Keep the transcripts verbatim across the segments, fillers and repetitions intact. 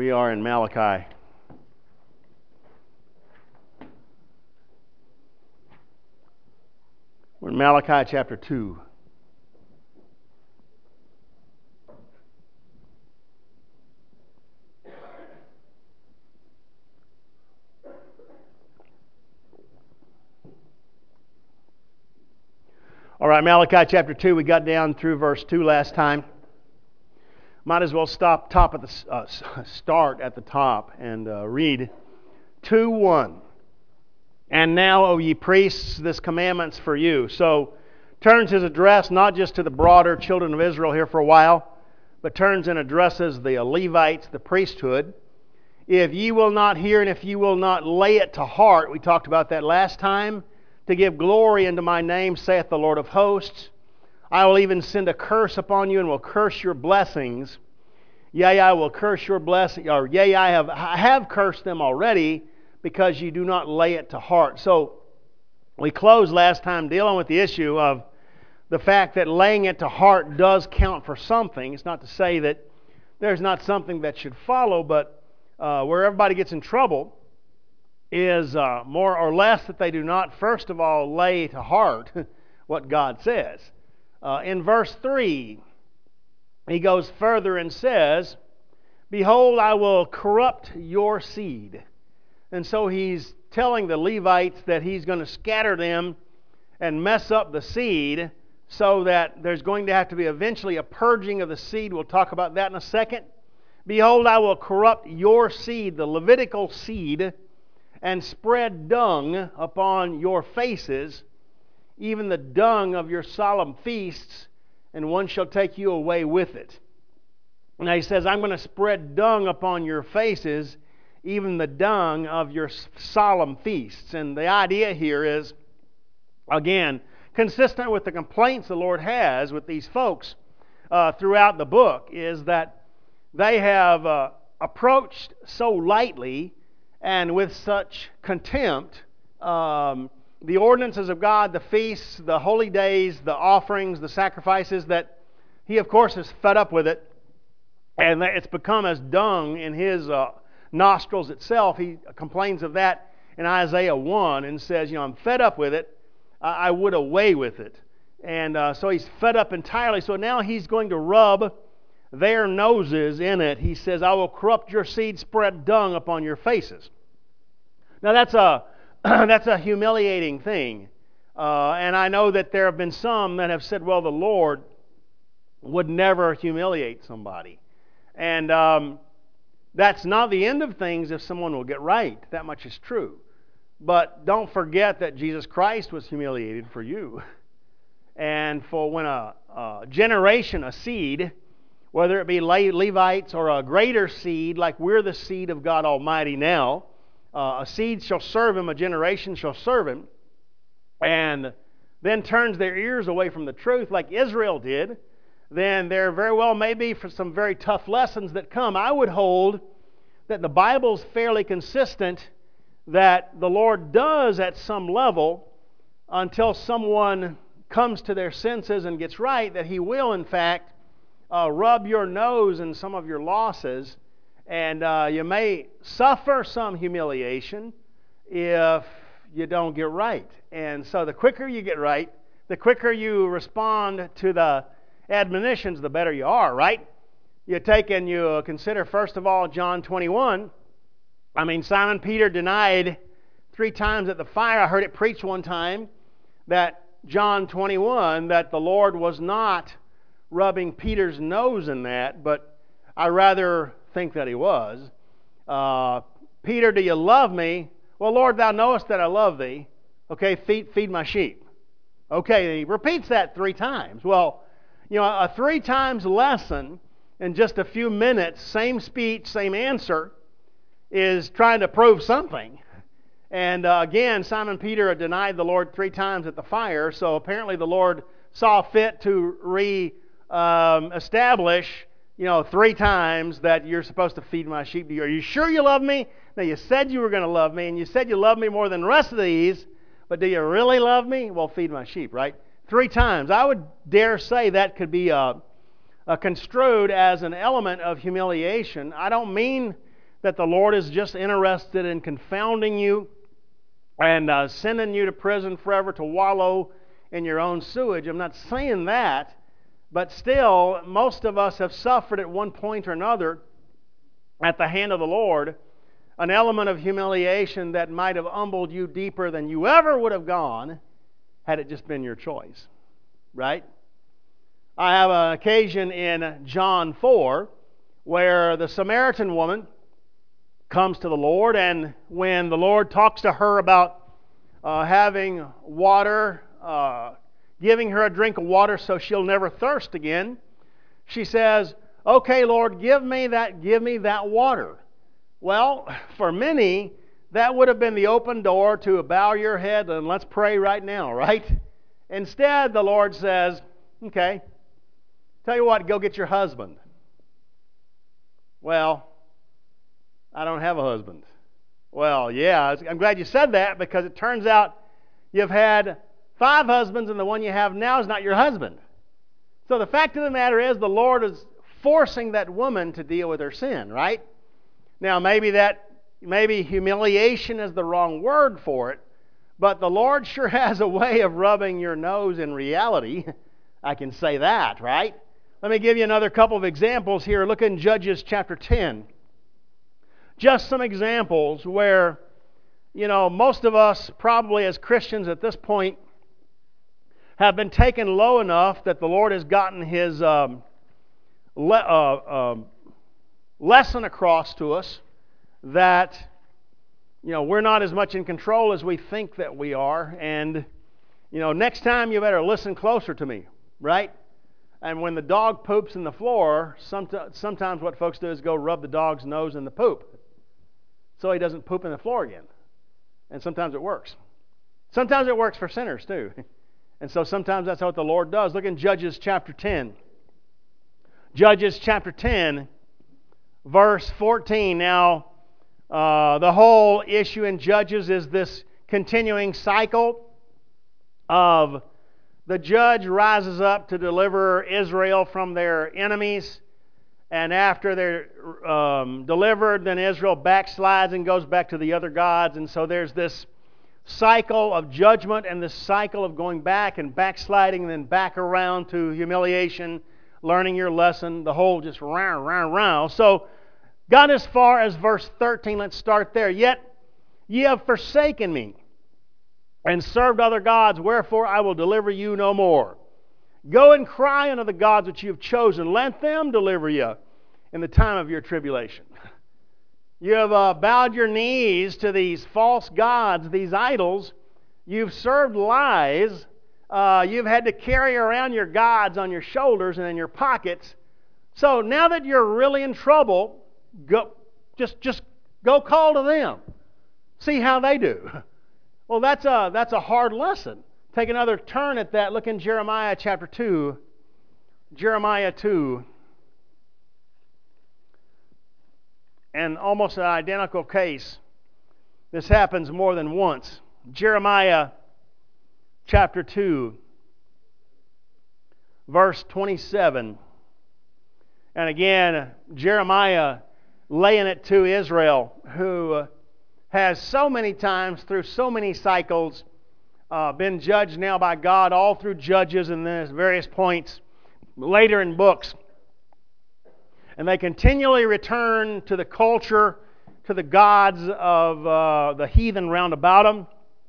We are in Malachi. We're in Malachi chapter two. All right, Malachi chapter two, we got down through verse two last time. Might as well stop top at the uh, start at the top and uh, read two one. And now, O ye priests, this commandment's for you. So turns his address not just to the broader children of Israel here for a while, but turns and addresses the Levites, the priesthood. If ye will not hear and if ye will not lay it to heart, we talked about that last time, to give glory unto my name, saith the Lord of hosts, I will even send a curse upon you and will curse your blessings. Yea, I will curse your blessing, or yea, I have, I have cursed them already, because you do not lay it to heart. So we closed last time dealing with the issue of the fact that laying it to heart does count for something. It's not to say that there's not something that should follow, but uh, where everybody gets in trouble is uh, more or less that they do not, first of all, lay to heart what God says. Uh, in verse three, he goes further and says, Behold, I will corrupt your seed. And so he's telling the Levites that he's going to scatter them and mess up the seed so that there's going to have to be eventually a purging of the seed. We'll talk about that in a second. Behold, I will corrupt your seed, the Levitical seed, and spread dung upon your faces, even the dung of your solemn feasts, and one shall take you away with it. Now he says, I'm going to spread dung upon your faces, even the dung of your solemn feasts. And the idea here is, again, consistent with the complaints the Lord has with these folks uh, throughout the book, is that they have uh, approached so lightly and with such contempt um, the ordinances of God, the feasts, the holy days, the offerings, the sacrifices, that he, of course, is fed up with it, and it's become as dung in his uh, nostrils itself. He complains of that in Isaiah one and says, you know, I'm fed up with it. I would away with it. And uh, so he's fed up entirely. So now he's going to rub their noses in it. He says, I will corrupt your seed, spread dung upon your faces. Now that's a that's a humiliating thing. Uh, and I know that there have been some that have said, well, the Lord would never humiliate somebody. And um, that's not the end of things if someone will get right. That much is true. But don't forget that Jesus Christ was humiliated for you. And for when a, a generation, a seed, whether it be Levites or a greater seed, like we're the seed of God Almighty now, uh, a seed shall serve him, a generation shall serve him, and then turns their ears away from the truth like Israel did, then there very well may be for some very tough lessons that come. I would hold that the Bible's fairly consistent that the Lord does at some level, until someone comes to their senses and gets right, that he will in fact Uh, rub your nose in some of your losses, and uh, you may suffer some humiliation if you don't get right. And so the quicker you get right, the quicker you respond to the admonitions, the better you are, right? You take and you consider, first of all, John twenty-one. I mean, Simon Peter denied three times at the fire. I heard it preached one time that John twenty-one, that the Lord was not rubbing Peter's nose in that, but I rather think that he was. Uh, Peter, do you love me? Well, Lord, thou knowest that I love thee. Okay, feed, feed my sheep. Okay, he repeats that three times. Well, you know, a three times lesson in just a few minutes, same speech, same answer, is trying to prove something. And uh, again, Simon Peter denied the Lord three times at the fire, so apparently the Lord saw fit to re Um, establish, you know, three times that you're supposed to feed my sheep. Are you sure you love me? Now, you said you were going to love me, and you said you love me more than the rest of these, but do you really love me? Well, feed my sheep, right? Three times. I would dare say that could be uh, uh, construed as an element of humiliation. I don't mean that the Lord is just interested in confounding you and uh, sending you to prison forever to wallow in your own sewage. I'm not saying that, but still, most of us have suffered at one point or another at the hand of the Lord an element of humiliation that might have humbled you deeper than you ever would have gone had it just been your choice. Right? I have an occasion in John four where the Samaritan woman comes to the Lord, and when the Lord talks to her about uh, having water, uh, giving her a drink of water so she'll never thirst again, she says, "Okay, Lord, give me that, give me that water." Well, for many, that would have been the open door to bow your head and let's pray right now, right? Instead, the Lord says, "Okay, tell you what, go get your husband." Well, I don't have a husband. Well, yeah, I'm glad you said that, because it turns out you've had five husbands and the one you have now is not your husband. So the fact of the matter is the Lord is forcing that woman to deal with her sin, right? Now, maybe that, maybe humiliation is the wrong word for it, but the Lord sure has a way of rubbing your nose in reality. I can say that, right? Let me give you another couple of examples here. Look in Judges chapter ten. Just some examples where, you know, most of us probably as Christians at this point have been taken low enough that the Lord has gotten His um, le- uh, um, lesson across to us that, you know, we're not as much in control as we think that we are. And, you know, next time you better listen closer to me, right? And when the dog poops in the floor, sometimes, sometimes what folks do is go rub the dog's nose in the poop so he doesn't poop in the floor again. And sometimes it works. Sometimes it works for sinners too. And so sometimes that's what the Lord does. Look in Judges chapter ten. Judges chapter ten, verse fourteen. Now, uh, the whole issue in Judges is this continuing cycle of the judge rises up to deliver Israel from their enemies, and after they're um, delivered, then Israel backslides and goes back to the other gods. And so there's this cycle of judgment and this cycle of going back and backsliding and then back around to humiliation, learning your lesson, the whole just round, round, round. So got as far as verse thirteen. Let's start there. "Yet ye have forsaken me and served other gods, wherefore I will deliver you no more. Go and cry unto the gods which you have chosen. Let them deliver you in the time of your tribulation." You have uh, bowed your knees to these false gods, these idols. You've served lies. Uh, you've had to carry around your gods on your shoulders and in your pockets. So now that you're really in trouble, go just just go call to them. See how they do. Well, that's a that's a hard lesson. Take another turn at that. Look in Jeremiah chapter two. Jeremiah two. And almost an identical case. This happens more than once. Jeremiah chapter two, verse twenty-seven. And again, Jeremiah laying it to Israel, who has so many times, through so many cycles, uh, been judged now by God, all through Judges and then at various points later in books. And they continually return to the culture, to the gods of uh, the heathen round about them.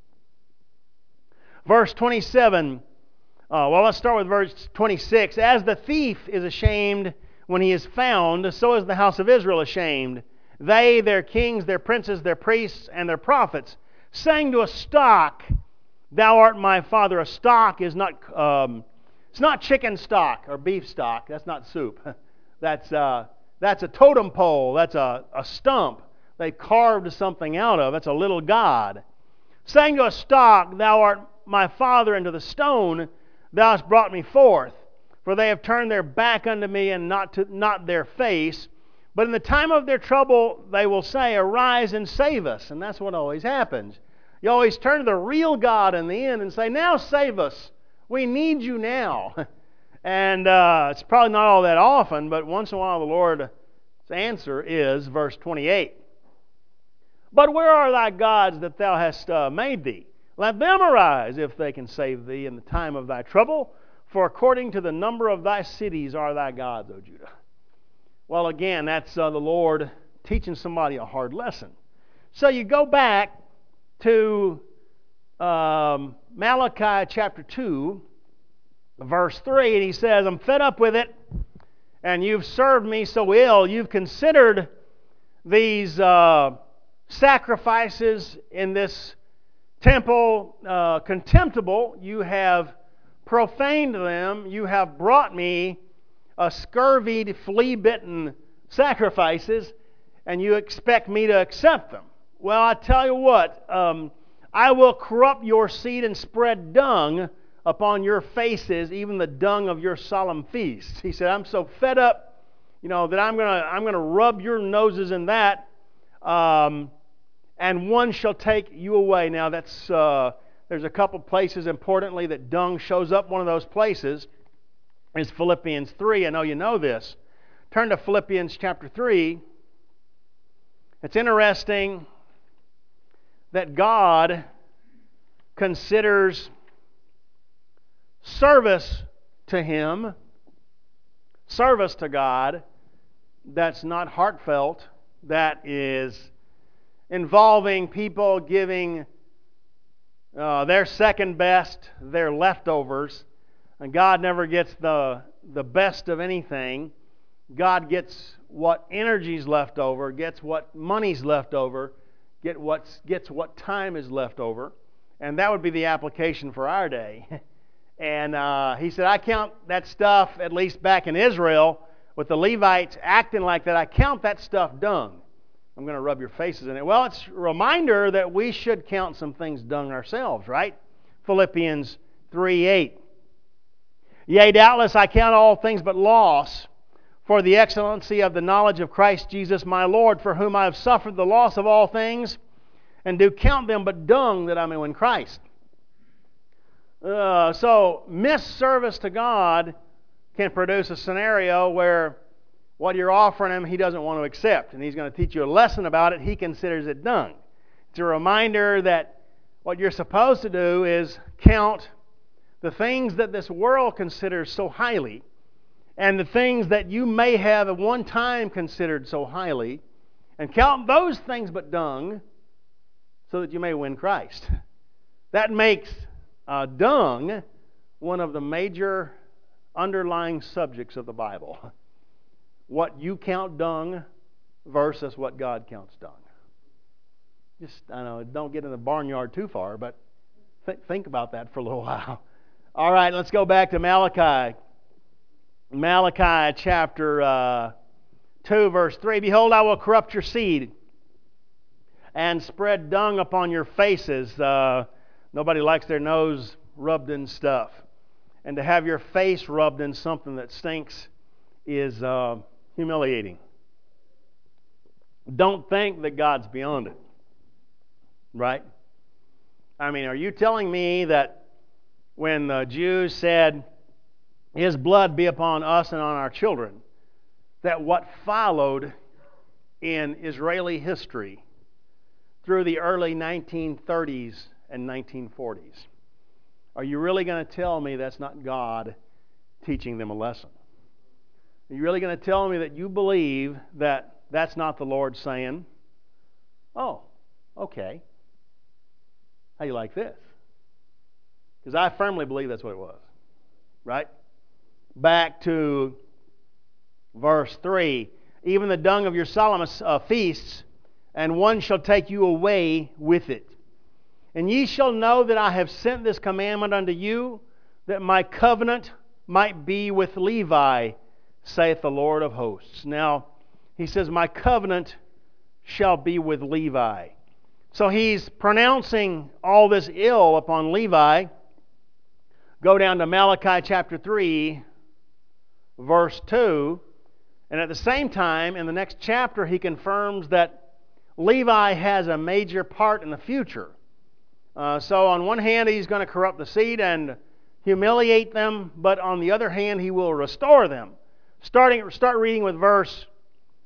Verse twenty-seven, uh, well, let's start with verse twenty-six. "As the thief is ashamed when he is found, so is the house of Israel ashamed. They, their kings, their princes, their priests, and their prophets, saying to a stock, Thou art my father." A stock is not, um, it's not chicken stock or beef stock. That's not soup. That's uh, that's a totem pole. That's a, a stump they carved something out of. That's a little god. "Saying to a stock, Thou art my father, and to the stone, Thou hast brought me forth. For they have turned their back unto me, and not to, not their face. But in the time of their trouble, they will say, Arise and save us." And that's what always happens. You always turn to the real God in the end and say, "Now save us. We need you now." And uh, it's probably not all that often, but once in a while the Lord's answer is verse twenty-eight. But where are thy gods that thou hast uh, made thee? Let them arise, if they can save thee in the time of thy trouble. For according to the number of thy cities are thy gods, O Judah. Well, again, that's uh, the Lord teaching somebody a hard lesson. So you go back to um, Malachi chapter two, verse three, and he says, I'm fed up with it, and you've served me so ill. You've considered these uh, sacrifices in this temple uh, contemptible. You have profaned them. You have brought me a scurvied, flea-bitten sacrifices, and you expect me to accept them. Well, I tell you what, um, I will corrupt your seed and spread dung upon your faces, even the dung of your solemn feasts. He said, I'm so fed up, you know, that I'm gonna I'm gonna rub your noses in that, um, and one shall take you away. Now, that's uh, there's a couple places importantly that dung shows up. One of those places is Philippians three. I know you know this. Turn to Philippians chapter three. It's interesting that God considers service to Him, service to God, that's not heartfelt, that is involving people giving uh, their second best, their leftovers, and God never gets the, the best of anything. God gets what energy's left over, gets what money's left over, get what's, gets what time is left over. And that would be the application for our day. And uh, he said, I count that stuff, at least back in Israel, with the Levites acting like that, I count that stuff dung. I'm going to rub your faces in it. Well, it's a reminder that we should count some things dung ourselves, right? Philippians three eight. Yea, doubtless I count all things but loss for the excellency of the knowledge of Christ Jesus my Lord, for whom I have suffered the loss of all things, and do count them but dung, that I may win Christ. Uh, so, misservice to God can produce a scenario where what you're offering Him, He doesn't want to accept, and He's going to teach you a lesson about it. He considers it dung. It's a reminder that what you're supposed to do is count the things that this world considers so highly, and the things that you may have at one time considered so highly, and count those things but dung, so that you may win Christ. That makes uh, dung one of the major underlying subjects of the Bible. What you count dung versus what God counts dung. Just, I know, don't get in the barnyard too far, but th- think about that for a little while. All right, let's go back to Malachi. Malachi chapter uh, two, verse three. Behold, I will corrupt your seed and spread dung upon your faces. Uh, nobody likes their nose rubbed in stuff. And to have your face rubbed in something that stinks is uh, humiliating. Don't think that God's beyond it. Right? I mean, are you telling me that when the Jews said, His blood be upon us and on our children, that what followed in Israeli history through the early nineteen thirties and nineteen forties, are you really going to tell me that's not God teaching them a lesson? Are you really going to tell me that you believe that that's not the Lord saying, oh, okay, how do you like this? Because I firmly believe that's what it was. Right? Back to verse three. Even the dung of your solemn uh, feasts, and one shall take you away with it. And ye shall know that I have sent this commandment unto you, that my covenant might be with Levi, saith the Lord of hosts. Now, he says, my covenant shall be with Levi. So he's pronouncing all this ill upon Levi. Go down to Malachi chapter three, verse two. And at the same time, in the next chapter, he confirms that Levi has a major part in the future. Uh, so on one hand, he's going to corrupt the seed and humiliate them, but on the other hand, he will restore them. Starting, start reading with verse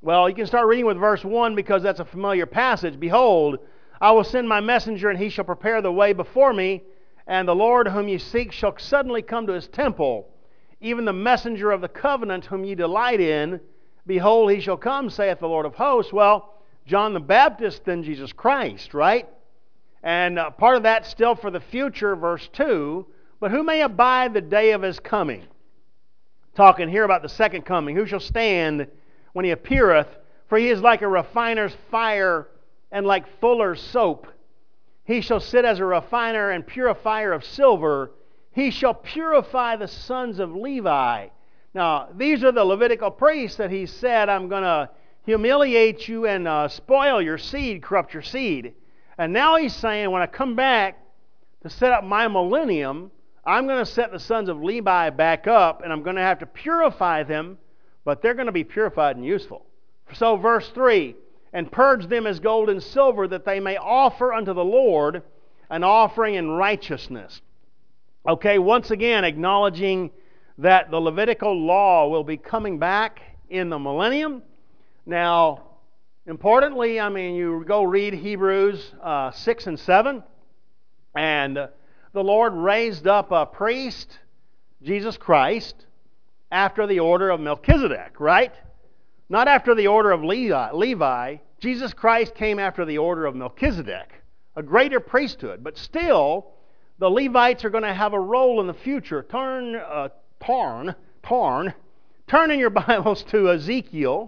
Well, you can start reading with verse one because that's a familiar passage. Behold, I will send my messenger, and he shall prepare the way before me, and the Lord whom ye seek shall suddenly come to his temple, even the messenger of the covenant whom ye delight in. Behold, he shall come, saith the Lord of hosts. Well, John the Baptist, then Jesus Christ, right? And uh, part of that still for the future, verse two. But who may abide the day of his coming? Talking here about the second coming. Who shall stand when he appeareth? For he is like a refiner's fire and like fuller's soap. He shall sit as a refiner and purifier of silver. He shall purify the sons of Levi. Now, these are the Levitical priests that he said, I'm going to humiliate you and uh, spoil your seed, corrupt your seed. And now he's saying, when I come back to set up my millennium, I'm going to set the sons of Levi back up, and I'm going to have to purify them, but they're going to be purified and useful. So verse three, and purge them as gold and silver, that they may offer unto the Lord an offering in righteousness. Okay, once again, acknowledging that the Levitical law will be coming back in the millennium. Now, importantly, I mean, you go read Hebrews uh, six and seven, and uh, the Lord raised up a priest, Jesus Christ, after the order of Melchizedek, right? Not after the order of Levi. Levi. Jesus Christ came after the order of Melchizedek, a greater priesthood. But still, the Levites are going to have a role in the future. Turn, uh, turn, turn, turn in your Bibles to Ezekiel.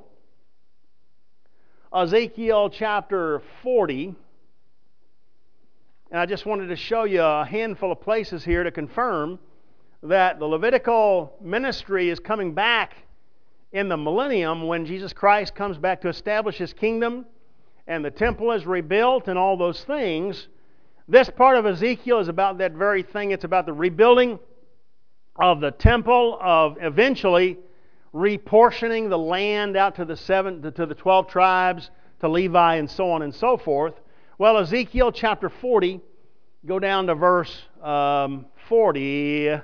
Ezekiel chapter forty. And I just wanted to show you a handful of places here to confirm that the Levitical ministry is coming back in the millennium when Jesus Christ comes back to establish His kingdom and the temple is rebuilt and all those things. This part of Ezekiel is about that very thing. It's about the rebuilding of the temple, of eventually reportioning the land out to the seven, to the twelve tribes, to Levi, and so on and so forth. Well, Ezekiel chapter forty, go down to verse um, forty-four.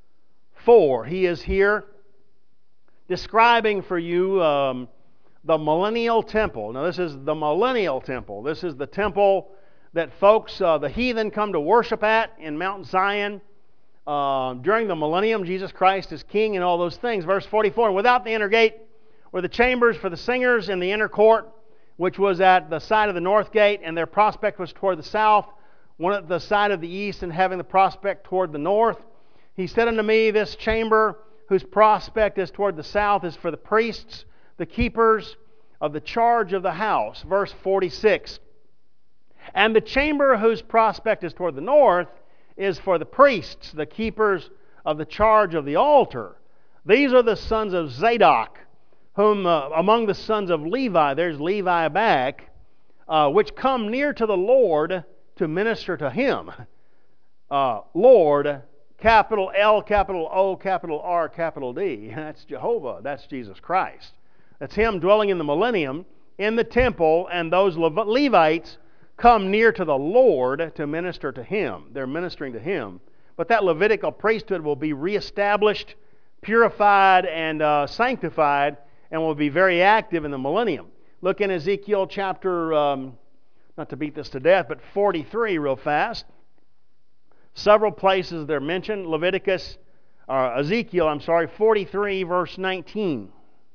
He is here describing for you um, the millennial temple. Now, this is the millennial temple. This is the temple that folks, uh, the heathen, come to worship at in Mount Zion. Uh, during the millennium, Jesus Christ is king and all those things. Verse forty-four, without the inner gate were the chambers for the singers in the inner court, which was at the side of the north gate, and their prospect was toward the south, one at the side of the east, and having the prospect toward the north. He said unto me, this chamber, whose prospect is toward the south, is for the priests, the keepers of the charge of the house. Verse forty-six, and the chamber whose prospect is toward the north is for the priests, the keepers of the charge of the altar. These are the sons of Zadok, whom uh, among the sons of Levi, there's Levi back, uh, which come near to the Lord to minister to Him. Uh, Lord, capital L, capital O, capital R, capital D. That's Jehovah. That's Jesus Christ. That's Him dwelling in the millennium in the temple, and those Lev- Levites come near to the Lord to minister to Him. They're ministering to Him. But that Levitical priesthood will be reestablished, purified, and uh, sanctified, and will be very active in the millennium. Look in Ezekiel chapter, um, not to beat this to death, but forty-three real fast. Several places they're mentioned. Leviticus, uh, Ezekiel, I'm sorry, forty-three, verse nineteen.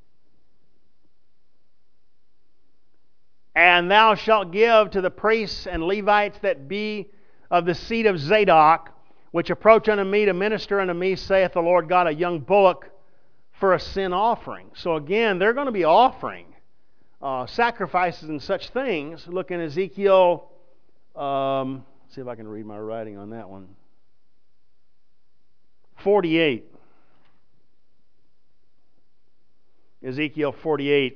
And thou shalt give to the priests and Levites that be of the seed of Zadok, which approach unto me to minister unto me, saith the Lord God, a young bullock for a sin offering. So again, they're going to be offering uh, sacrifices and such things. Look in Ezekiel, um, see if I can read my writing on that one. forty-eight. Ezekiel forty-eight.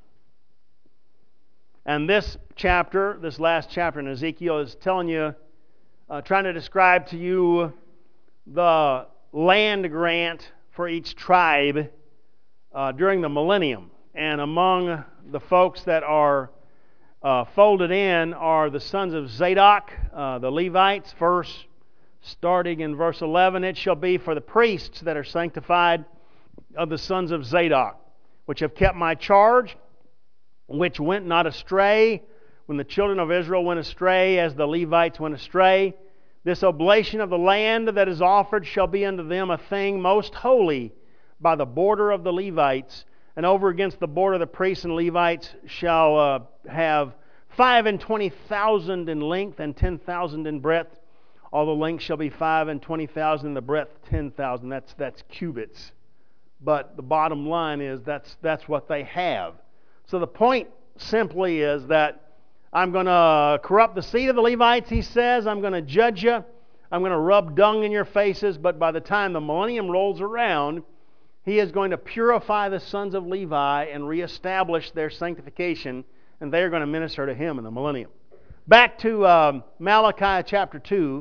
And this chapter, this last chapter in Ezekiel, is telling you, uh, trying to describe to you the land grant for each tribe uh, during the millennium. And among the folks that are uh, folded in are the sons of Zadok, uh, the Levites. Verse, starting in verse eleven, it shall be for the priests that are sanctified of the sons of Zadok, which have kept my charge, which went not astray, when the children of Israel went astray, as the Levites went astray. This oblation of the land that is offered shall be unto them a thing most holy by the border of the Levites, and over against the border of the priests and Levites shall uh, have five and twenty thousand in length and ten thousand in breadth. All the length shall be five and twenty thousand, and the breadth ten thousand. That's that's cubits. But the bottom line is that's that's what they have. So the point simply is that I'm going to corrupt the seed of the Levites, he says. I'm going to judge you. I'm going to rub dung in your faces. But by the time the millennium rolls around, he is going to purify the sons of Levi and reestablish their sanctification, and they are going to minister to him in the millennium. Back to um, Malachi chapter two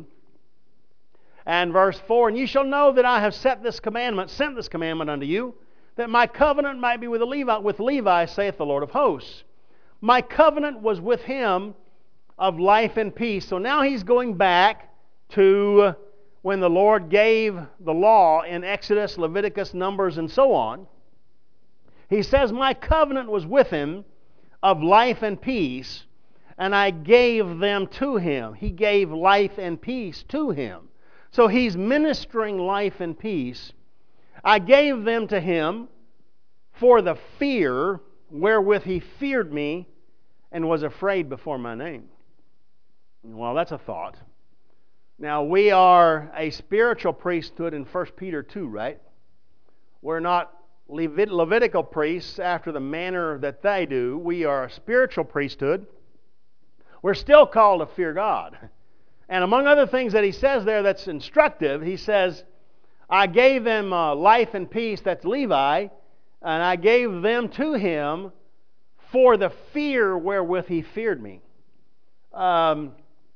and verse four. And ye shall know that I have set this commandment, sent this commandment unto you, that my covenant might be with, the Levi, with Levi, saith the Lord of hosts. My covenant was with him of life and peace. So now he's going back to when the Lord gave the law in Exodus, Leviticus, Numbers, and so on. He says, my covenant was with him of life and peace, and I gave them to him. He gave life and peace to him. So he's ministering life and peace. I gave them to him for the fear wherewith he feared me and was afraid before my name. Well, that's a thought. Now, we are a spiritual priesthood in First Peter two, right? We're not Levit- Levitical priests after the manner that they do. We are a spiritual priesthood. We're still called to fear God. And among other things that he says there that's instructive, he says, I gave them uh, life and peace, that's Levi, and I gave them to him for the fear wherewith he feared me. Um,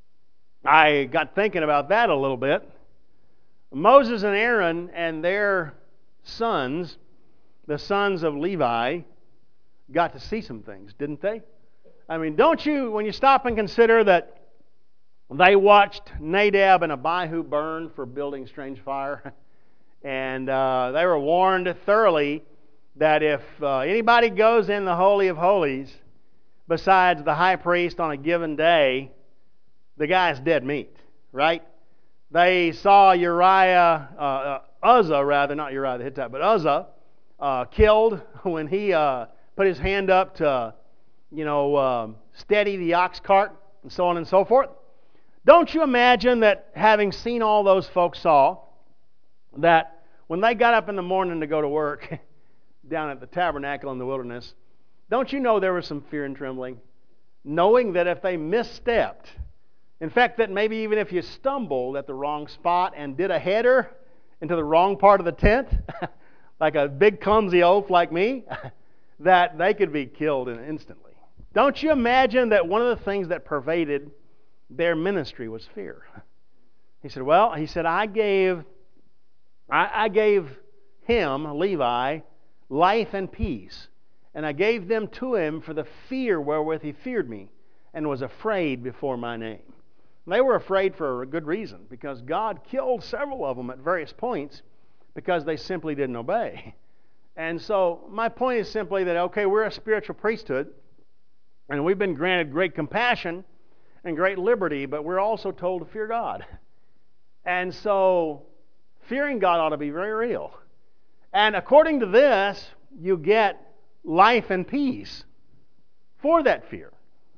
I got thinking about that a little bit. Moses and Aaron and their sons, the sons of Levi, got to see some things, didn't they? I mean, don't you, when you stop and consider that they watched Nadab and Abihu burn for building strange fire, and uh, they were warned thoroughly that if uh, anybody goes in the Holy of Holies besides the high priest on a given day, the guy's dead meat, right? They saw Uriah, uh, uh, Uzzah rather, not Uriah the Hittite, but Uzzah uh, killed when he uh, put his hand up to, you know, um, steady the ox cart and so on and so forth. Don't you imagine that having seen all those folks saw that when they got up in the morning to go to work down at the tabernacle in the wilderness, don't you know there was some fear and trembling? Knowing that if they misstepped, in fact, that maybe even if you stumbled at the wrong spot and did a header into the wrong part of the tent, like a big clumsy oaf like me, that they could be killed instantly. Don't you imagine that one of the things that pervaded their ministry was fear? He said, well, he said, I gave, I, I gave him, Levi, life and peace, and I gave them to him for the fear wherewith he feared me and was afraid before my name. They were afraid for a good reason, because God killed several of them at various points because they simply didn't obey. And so my point is simply that, okay, we're a spiritual priesthood, and we've been granted great compassion and great liberty, but we're also told to fear God. And so fearing God ought to be very real. And according to this, you get life and peace for that fear.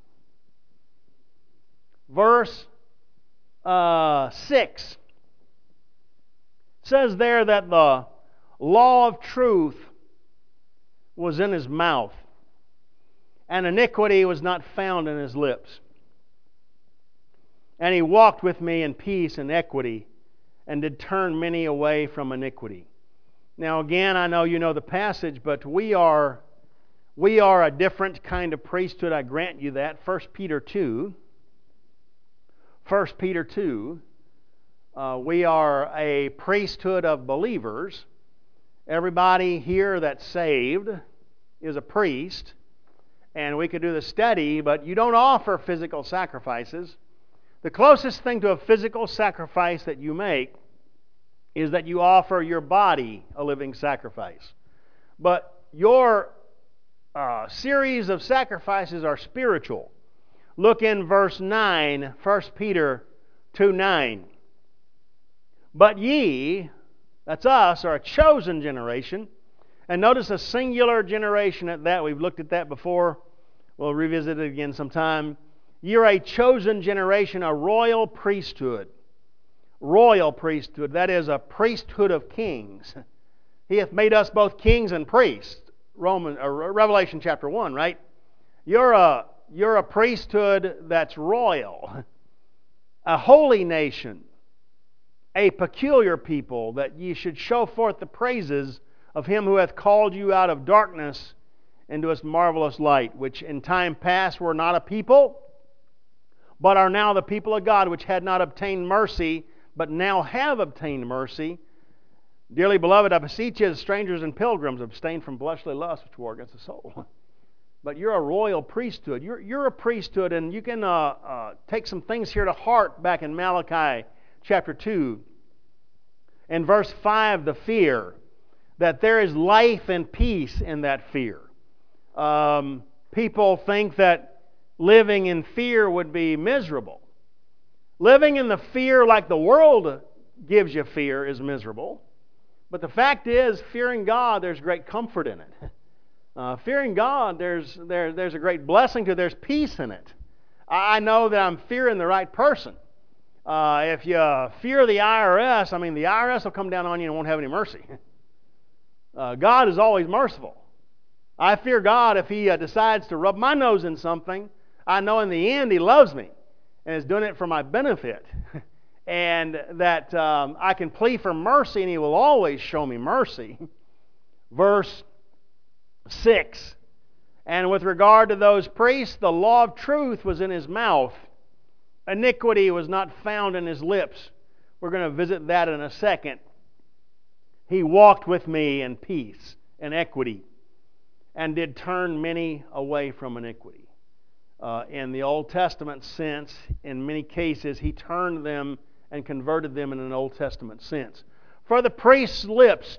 Verse uh, six says there that the law of truth was in his mouth, and iniquity was not found in his lips. And he walked with me in peace and equity, and did turn many away from iniquity. Now again, I know you know the passage, but we are we are a different kind of priesthood, I grant you that. First Peter two. First Peter two. Uh, we are a priesthood of believers. Everybody here that's saved is a priest, and we could do the study, but you don't offer physical sacrifices. The closest thing to a physical sacrifice that you make is that you offer your body a living sacrifice. But your uh, series of sacrifices are spiritual. Look in verse nine, First Peter two nine. But ye, that's us, are a chosen generation. And notice a singular generation at that. We've looked at that before. We'll revisit it again sometime. You're a chosen generation, a royal priesthood. Royal priesthood, that is a priesthood of kings. He hath made us both kings and priests. Roman, or Revelation chapter one, right? You're a, you're a priesthood that's royal. A holy nation. A peculiar people, that ye should show forth the praises of Him who hath called you out of darkness into His marvelous light, which in time past were not a people, but are now the people of God, which had not obtained mercy, but now have obtained mercy. Dearly beloved, I beseech you as strangers and pilgrims, abstain from fleshly lusts which war against the soul. But you're a royal priesthood. You're, you're a priesthood, and you can uh, uh, take some things here to heart back in Malachi chapter two. In verse five, the fear, that there is life and peace in that fear. Um, people think that living in fear would be miserable. Living in the fear like the world gives you fear is miserable. But the fact is, fearing God, there's great comfort in it. Uh, fearing God, there's, there, there's a great blessing to it. There's peace in it. I know that I'm fearing the right person. Uh, if you fear the I R S, I mean, the I R S will come down on you and won't have any mercy. Uh, God is always merciful. I fear God if He uh, decides to rub my nose in something. I know in the end He loves me and is doing it for my benefit. And that um, I can plead for mercy and He will always show me mercy. Verse six. And with regard to those priests, the law of truth was in his mouth. Iniquity was not found in his lips. We're going to visit that in a second. He walked with me in peace and equity, and did turn many away from iniquity. Uh, in the Old Testament sense, in many cases, He turned them and converted them in an Old Testament sense. For the priest's lips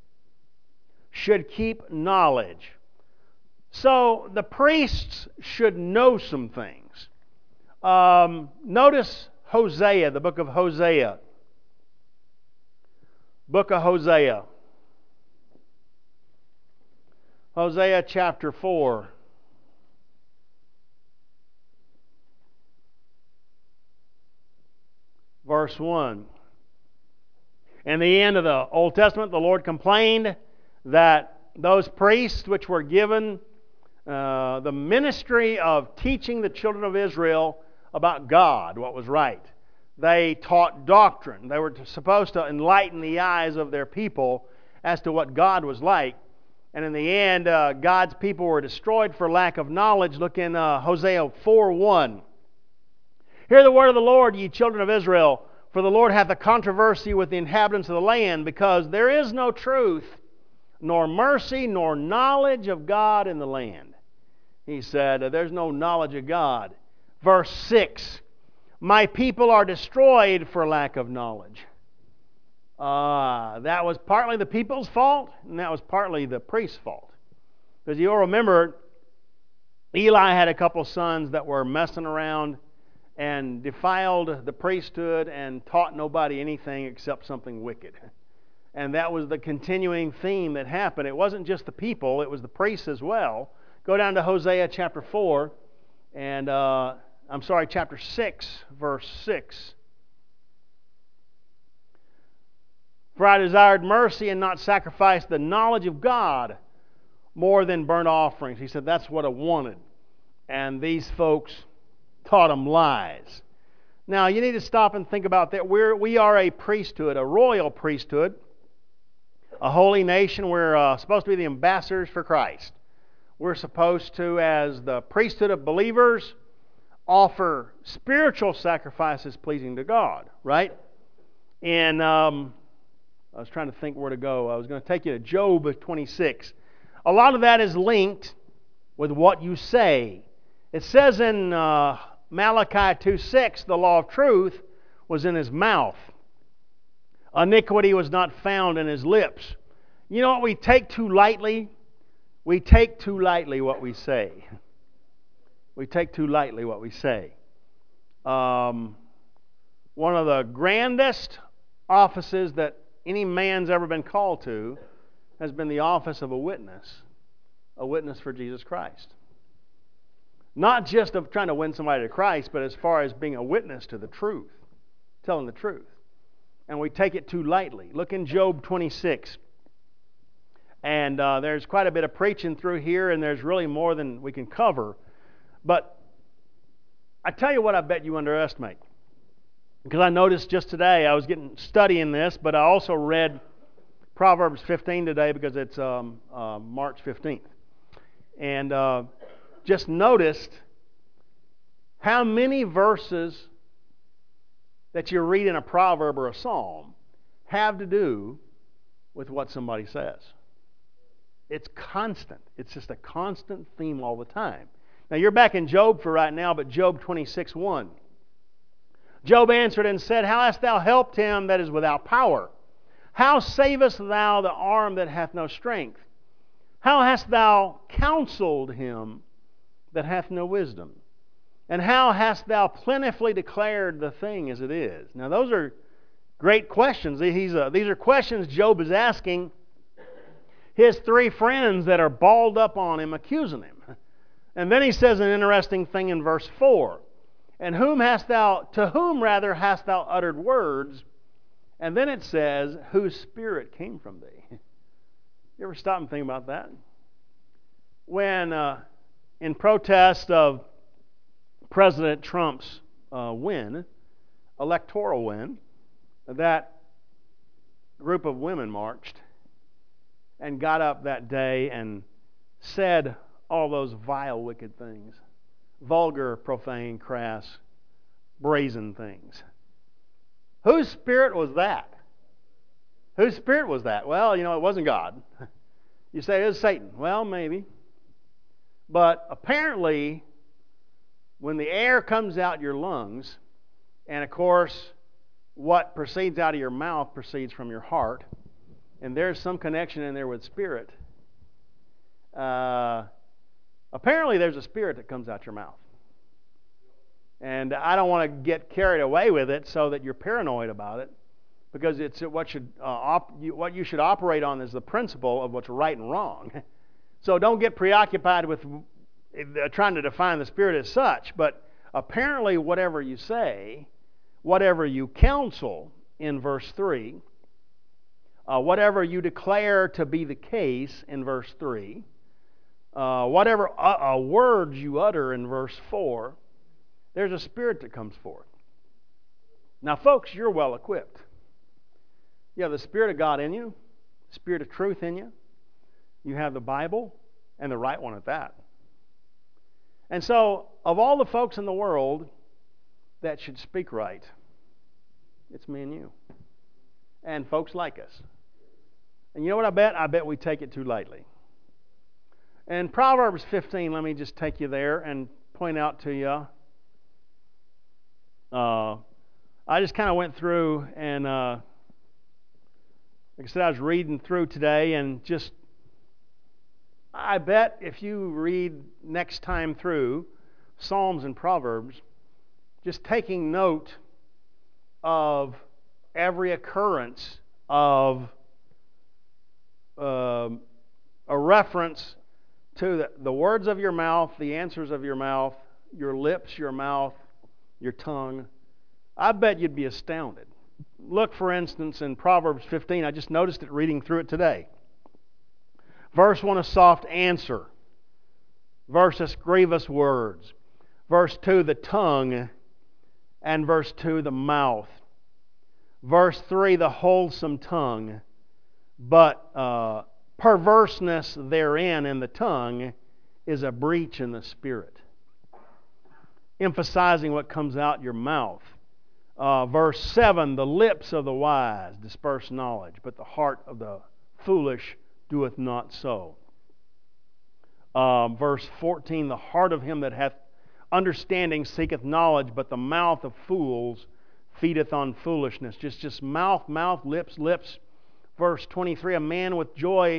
should keep knowledge. So the priests should know some things. Um, notice Hosea, the book of Hosea. Book of Hosea. Hosea chapter four. Verse one. In the end of the Old Testament, the Lord complained that those priests which were given uh, the ministry of teaching the children of Israel about God, what was right. They taught doctrine. They were supposed to enlighten the eyes of their people as to what God was like. And in the end, uh, God's people were destroyed for lack of knowledge. Look in uh, Hosea four one. Hear the word of the Lord, ye children of Israel, for the Lord hath a controversy with the inhabitants of the land, because there is no truth, nor mercy, nor knowledge of God in the land. He said, there's no knowledge of God. Verse six, my people are destroyed for lack of knowledge. Uh, that was partly the people's fault, and that was partly the priest's fault. Because you'll remember, Eli had a couple sons that were messing around and defiled the priesthood and taught nobody anything except something wicked. And that was the continuing theme that happened. It wasn't just the people, it was the priests as well. Go down to Hosea chapter four, and uh, I'm sorry, chapter six, verse six. For I desired mercy and not sacrifice, the knowledge of God more than burnt offerings. He said that's what I wanted. And these folks taught them lies. Now, you need to stop and think about that. We're, we are a priesthood, a royal priesthood, a holy nation. We're uh, supposed to be the ambassadors for Christ. We're supposed to, as the priesthood of believers, offer spiritual sacrifices pleasing to God, right? And um, I was trying to think where to go. I was going to take you to Job twenty-six. A lot of that is linked with what you say. It says in uh, Malachi two six, the law of truth was in his mouth. Iniquity was not found in his lips. You know what we take too lightly? we take too lightly what we say. We take too lightly what we say. Um, one of the grandest offices that any man's ever been called to has been the office of a witness, a witness for Jesus Christ. Not just of trying to win somebody to Christ, but as far as being a witness to the truth, telling the truth. And we take it too lightly. Look in Job twenty-six. And uh, there's quite a bit of preaching through here, and there's really more than we can cover. But I tell you what I bet you underestimate. Because I noticed just today, I was getting studying this, but I also read Proverbs fifteen today because it's um, uh, March fifteenth. And uh, just noticed how many verses that you read in a proverb or a psalm have to do with what somebody says. It's constant. It's just a constant theme all the time. Now you're back in Job for right now, but Job twenty-six one. Job answered and said, How hast thou helped him that is without power? How savest thou the arm that hath no strength? How hast thou counseled him that hath no wisdom? And how hast thou plentifully declared the thing as it is? Now those are great questions. He's, uh, these are questions Job is asking his three friends that are balled up on him, accusing him. And then he says an interesting thing in verse four. And whom hast thou, to whom rather hast thou uttered words? And then it says, whose spirit came from thee? You ever stop and think about that? When, uh, in protest of President Trump's uh, win, electoral win, that group of women marched and got up that day and said all those vile, wicked things. Vulgar, profane, crass, brazen things. Whose spirit was that? Whose spirit was that? Well, you know, it wasn't God. You say it was Satan. Well, maybe. But apparently, when the air comes out your lungs, and of course, what proceeds out of your mouth proceeds from your heart, and there's some connection in there with spirit, uh, apparently there's a spirit that comes out your mouth. And I don't want to get carried away with it so that you're paranoid about it, because it's what should uh, op- you, what you should operate on is the principle of what's right and wrong. So don't get preoccupied with uh, trying to define the spirit as such, but apparently whatever you say, whatever you counsel in verse three, uh, whatever you declare to be the case in verse three, Uh, whatever uh, uh, words you utter in verse four, there's a spirit that comes forth. Now, folks, you're well equipped. You have the Spirit of God in you, Spirit of truth in you. You have the Bible, and the right one at that. And so, of all the folks in the world that should speak right, it's me and you. And folks like us. And you know what I bet? I bet we take it too lightly. In Proverbs fifteen, let me just take you there and point out to you. Uh, I just kind of went through and, uh, like I said, I was reading through today, and just, I bet if you read next time through Psalms and Proverbs, just taking note of every occurrence of uh, a reference to the, the words of your mouth, the answers of your mouth, your lips, your mouth, your tongue, I bet you'd be astounded. Look, for instance, in Proverbs fifteen. I just noticed it reading through it today. Verse one, a soft answer. Verse a grievous words. Verse two, the tongue. And verse two, the mouth. Verse three, the wholesome tongue. But uh, perverseness therein in the tongue is a breach in the spirit. Emphasizing what comes out your mouth. Uh, verse seven, the lips of the wise disperse knowledge, but the heart of the foolish doeth not so. Uh, verse fourteen, the heart of him that hath understanding seeketh knowledge, but the mouth of fools feedeth on foolishness. Just, just mouth, mouth, lips, lips. Verse twenty-three, a man with joy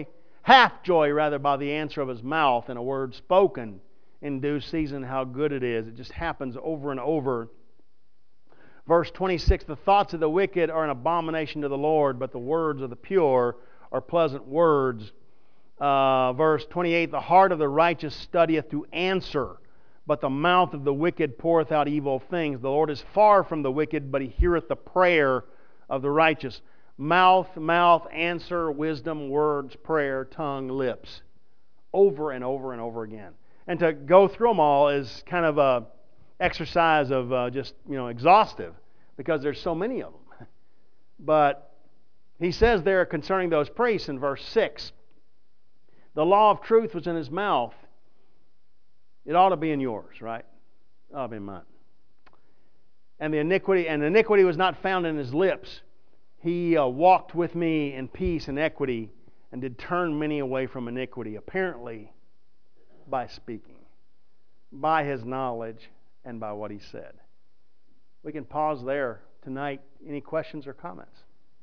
half joy rather by the answer of his mouth and a word spoken in due season, how good it is. It just happens over and over. Verse twenty-six, the thoughts of the wicked are an abomination to the Lord, but the words of the pure are pleasant words. Uh, verse twenty-eight, the heart of the righteous studieth to answer, but the mouth of the wicked poureth out evil things. The Lord is far from the wicked, but He heareth the prayer of the righteous. Mouth, mouth, answer, wisdom, words, prayer, tongue, lips. Over and over and over again. And to go through them all is kind of a exercise of uh, just, you know, exhaustive, because there's so many of them. But he says there concerning those priests in verse six, the law of truth was in his mouth. It ought to be in yours, right? It ought to be in mine. And the iniquity, and iniquity was not found in his lips. He uh, walked with me in peace and equity, and did turn many away from iniquity, apparently by speaking, by his knowledge, and by what he said. We can pause there tonight. Any questions or comments?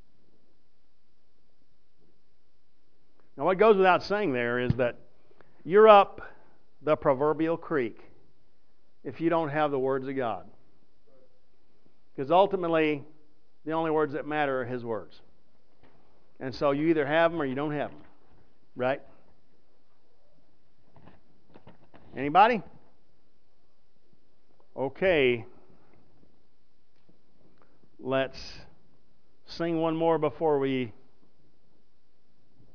Now, what goes without saying there is that you're up the proverbial creek if you don't have the words of God. Because ultimately, the only words that matter are His words. And so you either have them or you don't have them. Right? Anybody? Okay. Let's sing one more before we